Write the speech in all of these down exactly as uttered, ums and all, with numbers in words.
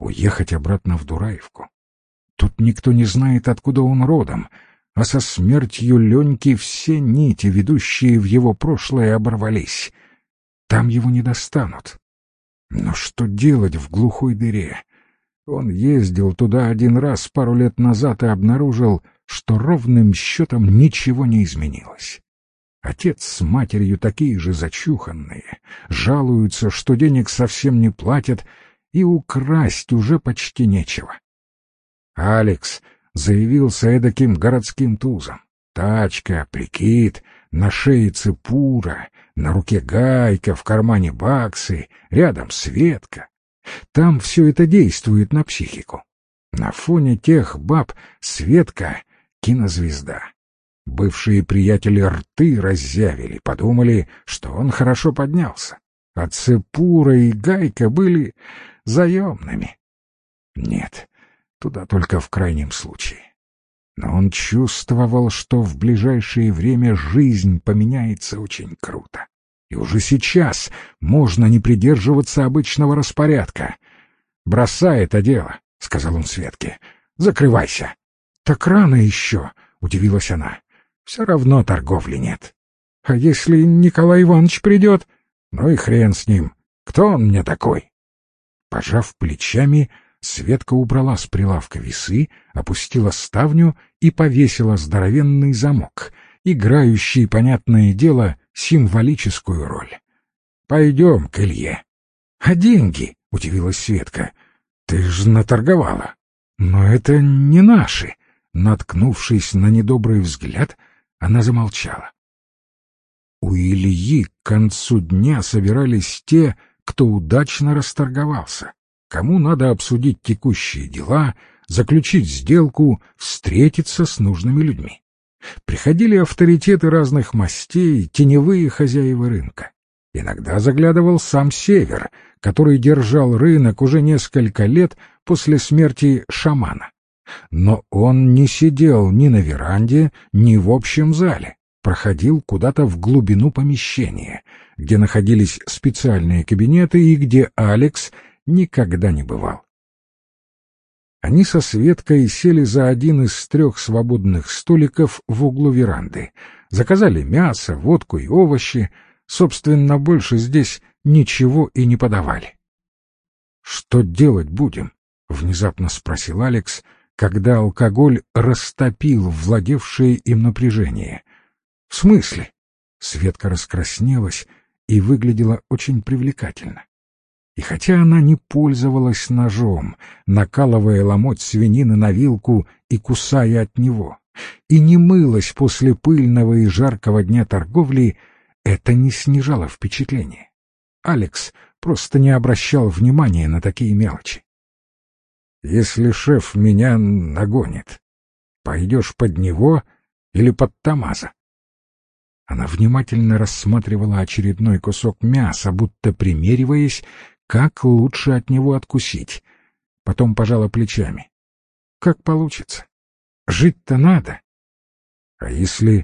уехать обратно в Дураевку. Тут никто не знает, откуда он родом, а со смертью Леньки все нити, ведущие в его прошлое, оборвались. Там его не достанут. Но что делать в глухой дыре? Он ездил туда один раз пару лет назад и обнаружил, что ровным счетом ничего не изменилось. Отец с матерью такие же зачуханные, жалуются, что денег совсем не платят, и украсть уже почти нечего. Алекс заявился эдаким городским тузом. Тачка, прикид, на шее цепура, на руке гайка, в кармане баксы, рядом Светка. Там все это действует на психику. На фоне тех баб Светка — кинозвезда. Бывшие приятели рты раззявили, подумали, что он хорошо поднялся. А цепура и гайка были заемными. Нет, туда только в крайнем случае. Но он чувствовал, что в ближайшее время жизнь поменяется очень круто. И уже сейчас можно не придерживаться обычного распорядка. «Бросай это дело», — сказал он Светке. «Закрывайся». «Так рано еще», — удивилась она. «Все равно торговли нет». «А если Николай Иванович придет?» «Ну и хрен с ним. Кто он мне такой?» Пожав плечами, Светка убрала с прилавка весы, опустила ставню и повесила здоровенный замок, играющий, понятное дело, символическую роль. «Пойдем к Илье». «А деньги?» — удивилась Светка. «Ты ж наторговала». «Но это не наши». Наткнувшись на недобрый взгляд, она замолчала. У Ильи к концу дня собирались те, кто удачно расторговался, кому надо обсудить текущие дела, заключить сделку, встретиться с нужными людьми. Приходили авторитеты разных мастей, теневые хозяева рынка. Иногда заглядывал сам Север, который держал рынок уже несколько лет после смерти шамана. Но он не сидел ни на веранде, ни в общем зале, проходил куда-то в глубину помещения, где находились специальные кабинеты и где Алекс никогда не бывал. Они со Светкой сели за один из трех свободных столиков в углу веранды, заказали мясо, водку и овощи, собственно, больше здесь ничего и не подавали. «Что делать будем?» — внезапно спросил Алекс, когда алкоголь растопил владевшее им напряжение. «В смысле?» — Светка раскраснелась и выглядела очень привлекательно. И хотя она не пользовалась ножом, накалывая ломоть свинины на вилку и кусая от него, и не мылась после пыльного и жаркого дня торговли, это не снижало впечатление. Алекс просто не обращал внимания на такие мелочи. «Если шеф меня нагонит, пойдешь под него или под Тамаза?» Она внимательно рассматривала очередной кусок мяса, будто примериваясь, как лучше от него откусить. Потом пожала плечами. «Как получится. Жить-то надо. А если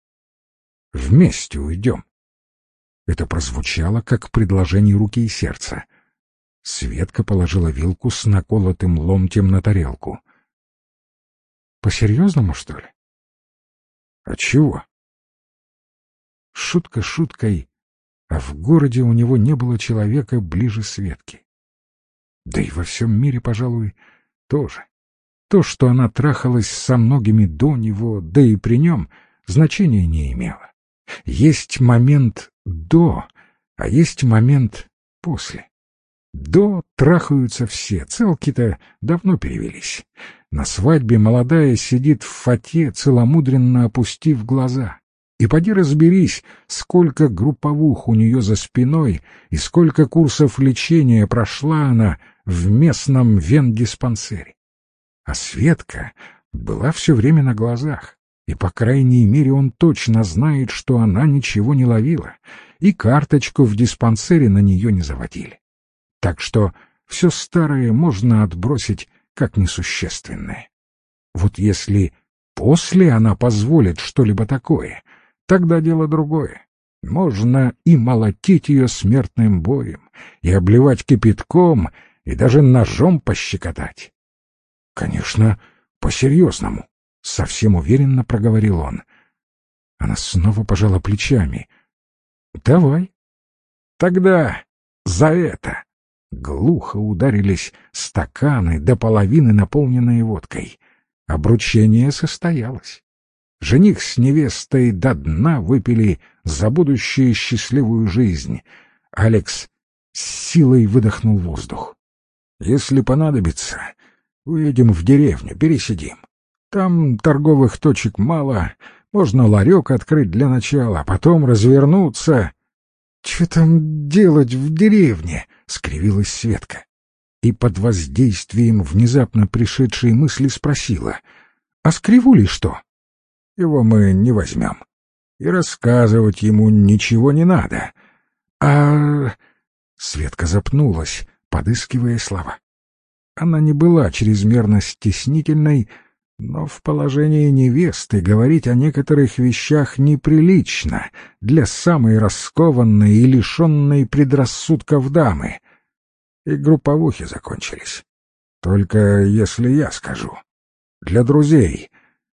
вместе уйдем?» Это прозвучало, как предложение руки и сердца. Светка положила вилку с наколотым ломтем на тарелку. «По-серьезному, что ли?» «А чего?» Шутка шуткой, а в городе у него не было человека ближе Светки. Да и во всем мире, пожалуй, тоже. То, что она трахалась со многими до него, да и при нем, значения не имело. Есть момент «до», а есть момент «после». До трахаются все, целки-то давно перевелись. На свадьбе молодая сидит в фате, целомудренно опустив глаза. И поди разберись, сколько групповух у нее за спиной и сколько курсов лечения прошла она в местном вендиспансере. А Светка была все время на глазах, и, по крайней мере, он точно знает, что она ничего не ловила, и карточку в диспансере на нее не заводили. Так что все старое можно отбросить как несущественное. Вот если после она позволит что-либо такое, тогда дело другое. Можно и молотить ее смертным боем, и обливать кипятком, и даже ножом пощекотать. — Конечно, по-серьезному, — совсем уверенно проговорил он. Она снова пожала плечами. — Давай. — Тогда за это. Глухо ударились стаканы, до половины наполненные водкой. Обручение состоялось. Жених с невестой до дна выпили за будущую счастливую жизнь. Алекс с силой выдохнул воздух. — Если понадобится, уедем в деревню, пересидим. Там торговых точек мало, можно ларек открыть для начала, а потом развернуться. — Че там делать в деревне? — скривилась Светка. И под воздействием внезапно пришедшей мысли спросила: — А с Кривулей что? — Его мы не возьмем. И рассказывать ему ничего не надо. А... Светка запнулась, подыскивая слова. Она не была чрезмерно стеснительной, но в положении невесты говорить о некоторых вещах неприлично для самой раскованной и лишенной предрассудков дамы. И групповухи закончились. Только если я скажу. Для друзей.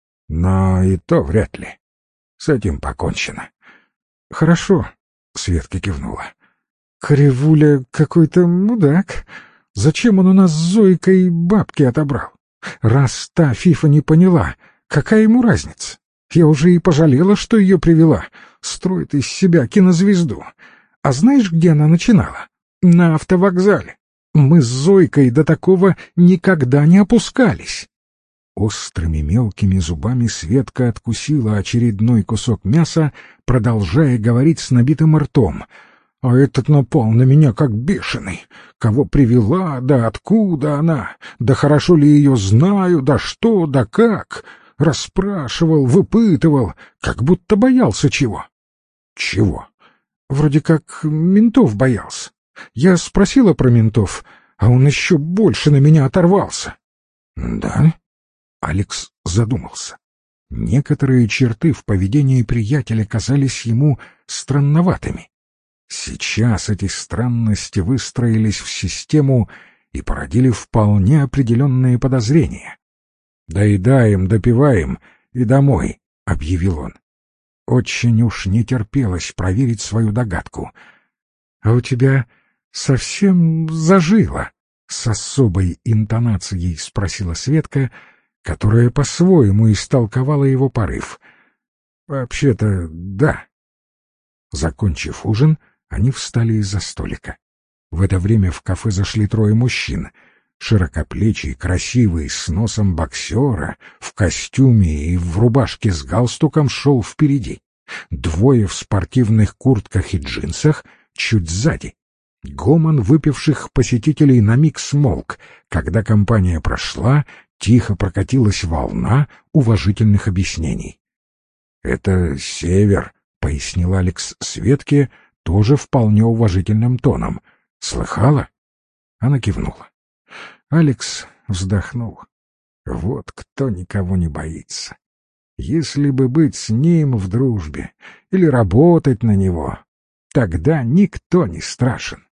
Но и то вряд ли. С этим покончено. — Хорошо, — Светка кивнула. — Кривуля какой-то мудак. Зачем он у нас с Зойкой бабки отобрал? Раз та Фифа не поняла, какая ему разница? Я уже и пожалела, что ее привела. Строит из себя кинозвезду. А знаешь, где она начинала? На автовокзале. Мы с Зойкой до такого никогда не опускались. Острыми мелкими зубами Светка откусила очередной кусок мяса, продолжая говорить с набитым ртом. А этот напал на меня как бешеный. Кого привела, да откуда она, да хорошо ли ее знаю, да что, да как. Расспрашивал, выпытывал, как будто боялся чего. Чего? Вроде как ментов боялся. Я спросила про ментов, а он еще больше на меня оторвался. Да? Алекс задумался. Некоторые черты в поведении приятеля казались ему странноватыми. Сейчас эти странности выстроились в систему и породили вполне определенные подозрения. «Доедаем, допиваем и домой», — объявил он. Очень уж не терпелось проверить свою догадку. «А у тебя совсем зажило?» — с особой интонацией спросила Светка, которая по-своему истолковала его порыв. «Вообще-то, да». Закончив ужин, они встали из-за столика. В это время в кафе зашли трое мужчин. Широкоплечий, красивый, с носом боксера, в костюме и в рубашке с галстуком шел впереди. Двое в спортивных куртках и джинсах чуть сзади. Гомон выпивших посетителей на миг смолк. Когда компания прошла, тихо прокатилась волна уважительных объяснений. — Это Север, — пояснил Алекс Светке, тоже вполне уважительным тоном. — Слыхала? Она кивнула. Алекс вздохнул. Вот кто никого не боится. Если бы быть с ним в дружбе или работать на него, тогда никто не страшен.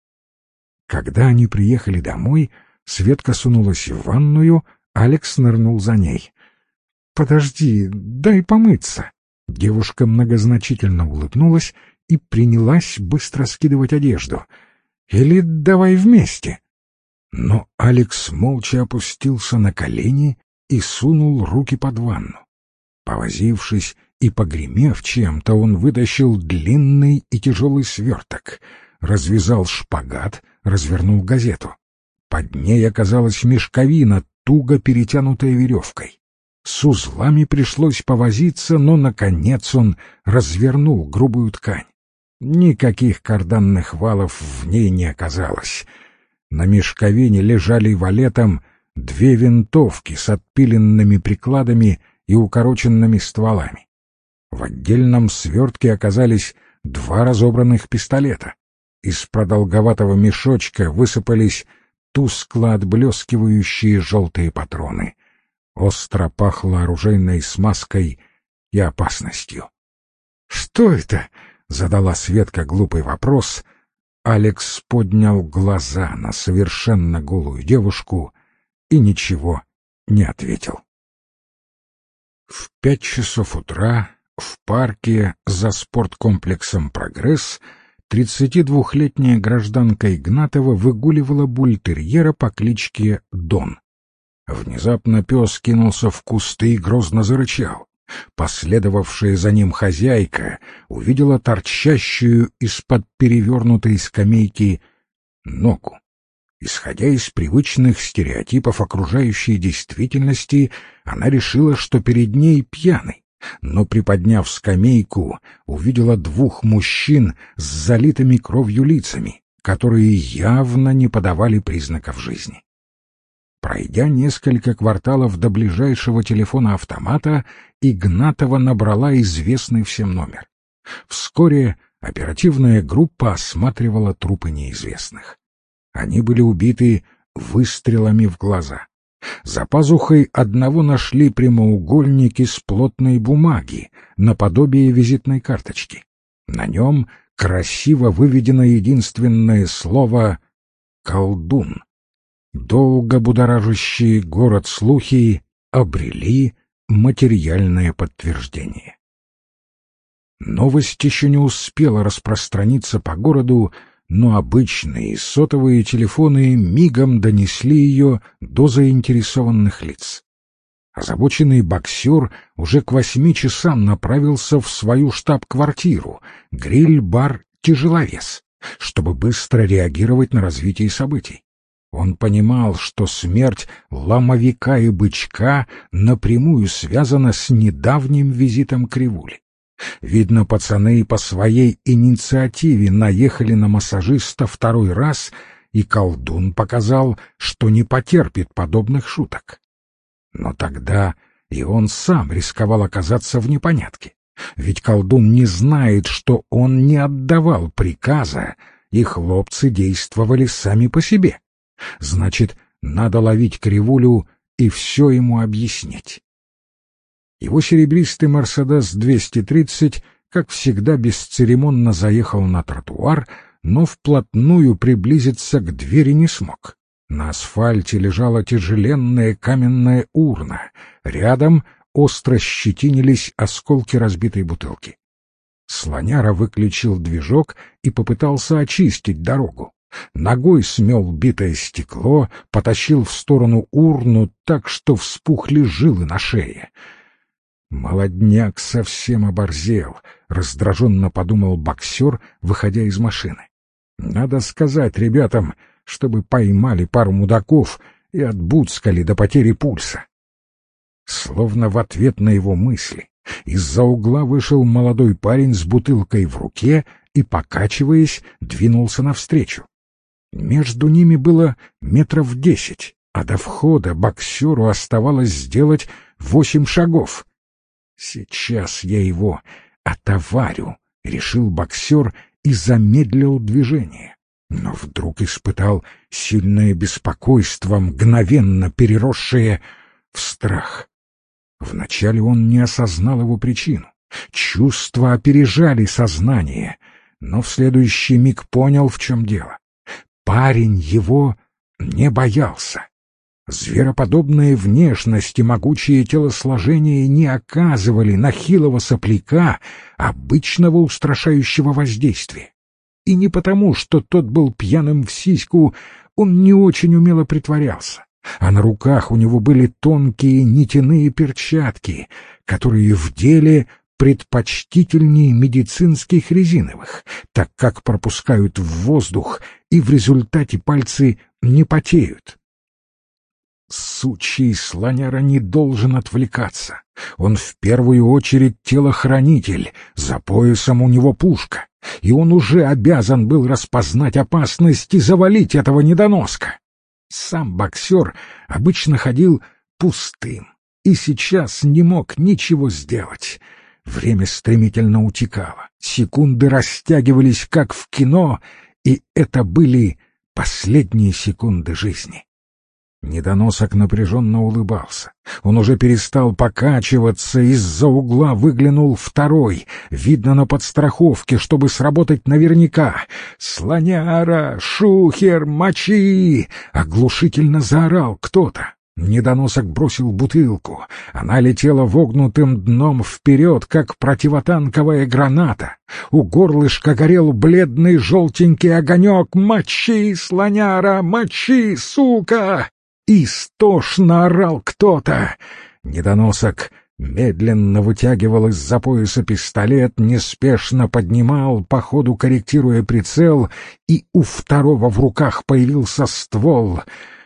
Когда они приехали домой, Светка сунулась в ванную, Алекс нырнул за ней. — Подожди, дай помыться. Девушка многозначительно улыбнулась и принялась быстро скидывать одежду. — Или давай вместе. Но Алекс молча опустился на колени и сунул руки под ванну. Повозившись и погремев чем-то, он вытащил длинный и тяжелый сверток, развязал шпагат, развернул газету. Под ней оказалась мешковина, туго перетянутая веревкой. С узлами пришлось повозиться, но, наконец, он развернул грубую ткань. Никаких карданных валов в ней не оказалось. На мешковине лежали валетом две винтовки с отпиленными прикладами и укороченными стволами. В отдельном свертке оказались два разобранных пистолета. Из продолговатого мешочка высыпались тускло отблескивающие желтые патроны. Остро пахло оружейной смазкой и опасностью. — Что это? — задала Светка глупый вопрос, Алекс поднял глаза на совершенно голую девушку и ничего не ответил. В пять часов утра в парке за спорткомплексом «Прогресс» тридцатидвухлетняя гражданка Игнатова выгуливала бультерьера по кличке Дон. Внезапно пес кинулся в кусты и грозно зарычал. Последовавшая за ним хозяйка увидела торчащую из-под перевернутой скамейки ногу. Исходя из привычных стереотипов окружающей действительности, она решила, что перед ней пьяный, но, приподняв скамейку, увидела двух мужчин с залитыми кровью лицами, которые явно не подавали признаков жизни. Пройдя несколько кварталов до ближайшего телефона-автомата, Игнатова набрала известный всем номер. Вскоре оперативная группа осматривала трупы неизвестных. Они были убиты выстрелами в глаза. За пазухой одного нашли прямоугольник из плотной бумаги, наподобие визитной карточки. На нем красиво выведено единственное слово «колдун». Долго будоражащие город слухи обрели материальное подтверждение. Новость еще не успела распространиться по городу, но обычные сотовые телефоны мигом донесли ее до заинтересованных лиц. Озабоченный боксер уже к восьми часам направился в свою штаб-квартиру, гриль-бар «Тяжеловес», чтобы быстро реагировать на развитие событий. Он понимал, что смерть ломовика и бычка напрямую связана с недавним визитом Кривули. Видно, пацаны по своей инициативе наехали на массажиста второй раз, и колдун показал, что не потерпит подобных шуток. Но тогда и он сам рисковал оказаться в непонятке. Ведь колдун не знает, что он не отдавал приказа, и хлопцы действовали сами по себе. Значит, надо ловить Кривулю и все ему объяснить. Его серебристый «Мерседес двести тридцать», как всегда, бесцеремонно заехал на тротуар, но вплотную приблизиться к двери не смог. На асфальте лежала тяжеленная каменная урна. Рядом остро щетинились осколки разбитой бутылки. Слоняра выключил движок и попытался очистить дорогу. Ногой смел битое стекло, потащил в сторону урну так, что вспухли жилы на шее. «Молодняк совсем оборзел», — раздраженно подумал боксер, выходя из машины. «Надо сказать ребятам, чтобы поймали пару мудаков и отбуцкали до потери пульса». Словно в ответ на его мысли из-за угла вышел молодой парень с бутылкой в руке и, покачиваясь, двинулся навстречу. Между ними было метров десять, а до входа боксеру оставалось сделать восемь шагов. «Сейчас я его отоварю», — решил боксер и замедлил движение. Но вдруг испытал сильное беспокойство, мгновенно переросшее в страх. Вначале он не осознал его причину. Чувства опережали сознание, но в следующий миг понял, в чем дело. Парень его не боялся. Звероподобная внешность и могучее телосложение не оказывали на хилого сопляка обычного устрашающего воздействия. И не потому, что тот был пьяным в сиську, он не очень умело притворялся, а на руках у него были тонкие нитяные перчатки, которые в деле предпочтительнее медицинских резиновых, так как пропускают в воздух, и в результате пальцы не потеют. Сучий слоняра не должен отвлекаться. Он в первую очередь телохранитель, за поясом у него пушка, и он уже обязан был распознать опасность и завалить этого недоноска. Сам боксер обычно ходил пустым и сейчас не мог ничего сделать. Время стремительно утекало, секунды растягивались, как в кино, и это были последние секунды жизни. Недоносок напряженно улыбался. Он уже перестал покачиваться, из-за угла выглянул второй, видно, на подстраховке, чтобы сработать наверняка. «Слоняра! Шухер! Мочи!» — оглушительно заорал кто-то. Недоносок бросил бутылку. Она летела вогнутым дном вперед, как противотанковая граната. У горлышка горел бледный желтенький огонек. «Мочи, слоняра! Мочи, сука!» Истошно орал кто-то. Недоносок медленно вытягивал из-за пояса пистолет, неспешно поднимал, по ходу корректируя прицел, и у второго в руках появился ствол.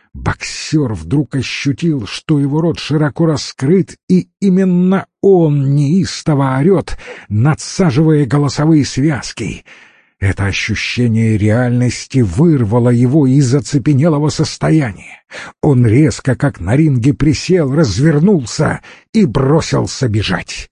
Боксер вдруг ощутил, что его рот широко раскрыт, и именно он неистово орет, надсаживая голосовые связки. Это ощущение реальности вырвало его из оцепенелого состояния. Он резко, как на ринге, присел, развернулся и бросился бежать.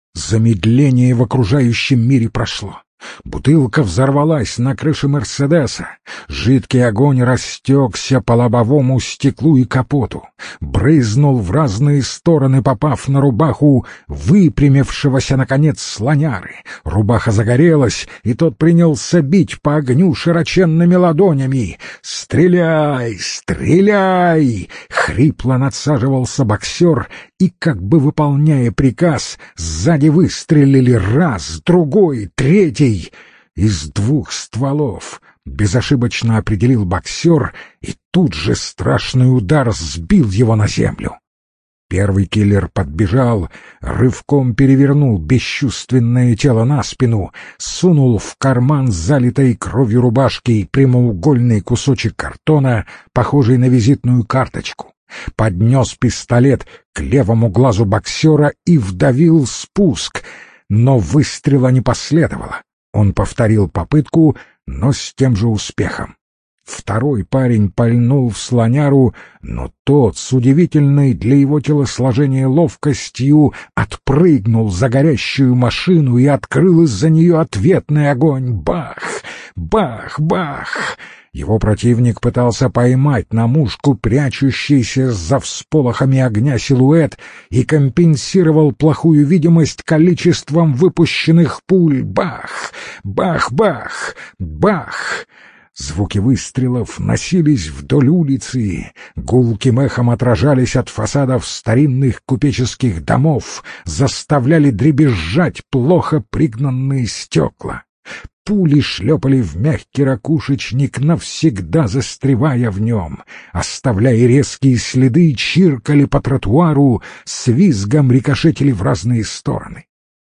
Замедление в окружающем мире прошло. Бутылка взорвалась на крыше «Мерседеса». Жидкий огонь растекся по лобовому стеклу и капоту, брызнул в разные стороны, попав на рубаху выпрямившегося, наконец, слоняры. Рубаха загорелась, и тот принялся бить по огню широченными ладонями. «Стреляй! Стреляй!» — хрипло надсаживался боксер, и, как бы выполняя приказ, сзади выстрелили раз, другой, третий. Из двух стволов безошибочно определил боксер, и тут же страшный удар сбил его на землю. Первый киллер подбежал, рывком перевернул бесчувственное тело на спину, сунул в карман залитой кровью рубашки прямоугольный кусочек картона, похожий на визитную карточку, поднес пистолет к левому глазу боксера и вдавил спуск, но выстрела не последовало. Он повторил попытку, но с тем же успехом. Второй парень пальнул в слоняру, но тот с удивительной для его телосложения ловкостью отпрыгнул за горящую машину и открыл из-за нее ответный огонь. Бах! Бах! Бах! Его противник пытался поймать на мушку прячущийся за всполохами огня силуэт и компенсировал плохую видимость количеством выпущенных пуль. Бах! Бах! Бах! Бах! Звуки выстрелов носились вдоль улицы, гулким эхом отражались от фасадов старинных купеческих домов, заставляли дребезжать плохо пригнанные стекла. Пули шлепали в мягкий ракушечник, навсегда застревая в нем, оставляя резкие следы, чиркали по тротуару, с визгом рикошетили в разные стороны.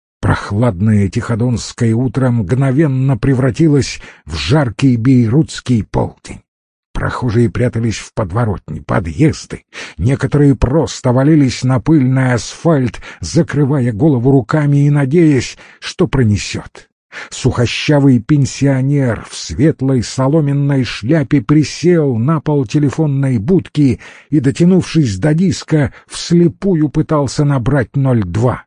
Прохладное тиходонское утро мгновенно превратилось в жаркий бейрутский полдень. Прохожие прятались в подворотни, подъезды, некоторые просто валились на пыльный асфальт, закрывая голову руками и надеясь, что пронесет. Сухощавый пенсионер в светлой соломенной шляпе присел на пол телефонной будки и, дотянувшись до диска, вслепую пытался набрать ноль два.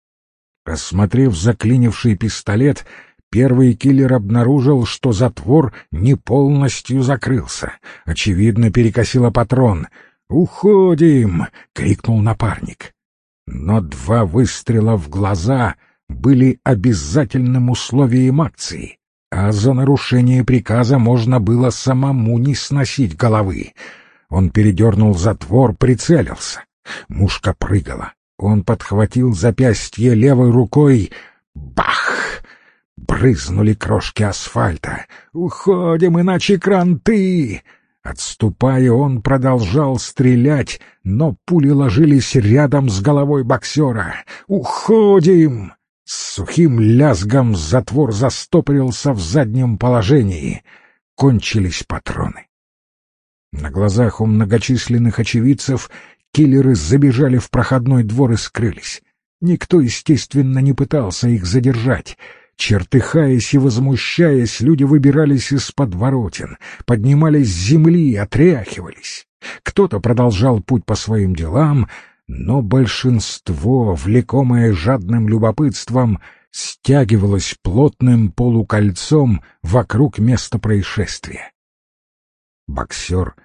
Осмотрев заклинивший пистолет, первый киллер обнаружил, что затвор не полностью закрылся. Очевидно, перекосило патрон. «Уходим!» — крикнул напарник. Но два выстрела в глаза были обязательным условием акции, а за нарушение приказа можно было самому не сносить головы. Он передернул затвор, прицелился. Мушка прыгала. Он подхватил запястье левой рукой. Бах! Брызнули крошки асфальта. «Уходим, иначе кранты!» Отступая, он продолжал стрелять, но пули ложились рядом с головой боксера. «Уходим!» С сухим лязгом затвор застопорился в заднем положении. Кончились патроны. На глазах у многочисленных очевидцев киллеры забежали в проходной двор и скрылись. Никто, естественно, не пытался их задержать. Чертыхаясь и возмущаясь, люди выбирались из подворотен, поднимались с земли, отряхивались. Кто-то продолжал путь по своим делам, но большинство, влекомое жадным любопытством, стягивалось плотным полукольцом вокруг места происшествия. Боксер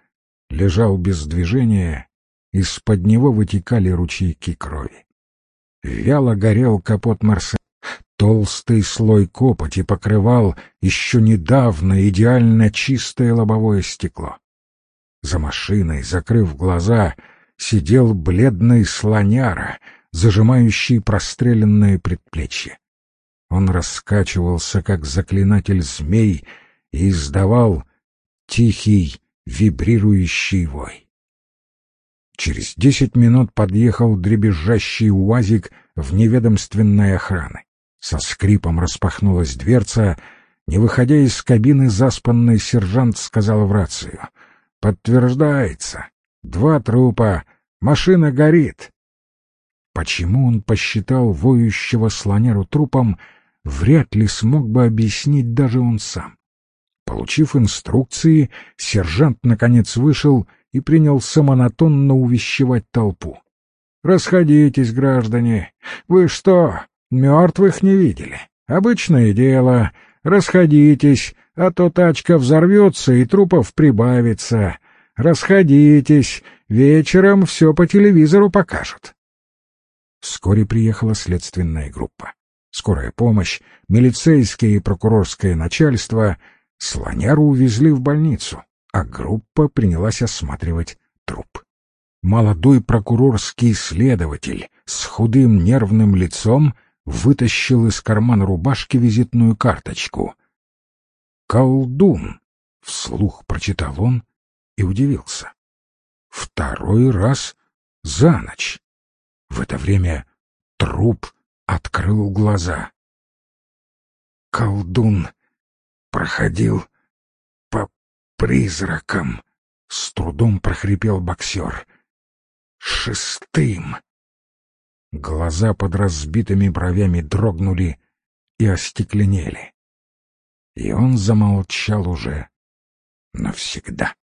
лежал без движения, из-под него вытекали ручейки крови. Вяло горел капот Мерседеса. Толстый слой копоти покрывал еще недавно идеально чистое лобовое стекло. За машиной, закрыв глаза, сидел бледный слоняра, зажимающий простреленное предплечье. Он раскачивался, как заклинатель змей, и издавал тихий, вибрирующий вой. Через десять минут подъехал дребезжащий УАЗик вневедомственной охраны. Со скрипом распахнулась дверца. Не выходя из кабины, заспанный сержант сказал в рацию: «Подтверждается. Два трупа. Машина горит». Почему он посчитал воющего слоняру трупом, вряд ли смог бы объяснить даже он сам. Получив инструкции, сержант наконец вышел и принялся монотонно увещевать толпу. «Расходитесь, граждане! Вы что, мертвых не видели? Обычное дело. Расходитесь, а то тачка взорвется и трупов прибавится. Расходитесь, вечером все по телевизору покажут». Вскоре приехала следственная группа. Скорая помощь, милицейское и прокурорское начальство. Слоняру увезли в больницу, а группа принялась осматривать труп. Молодой прокурорский следователь с худым нервным лицом вытащил из кармана рубашки визитную карточку. «Колдун», — вслух прочитал он и удивился. Второй раз за ночь. В это время труп открыл глаза. «Колдун проходил по призракам», — с трудом прохрипел боксер. «Шестым». Глаза под разбитыми бровями дрогнули и остекленели. И он замолчал уже навсегда.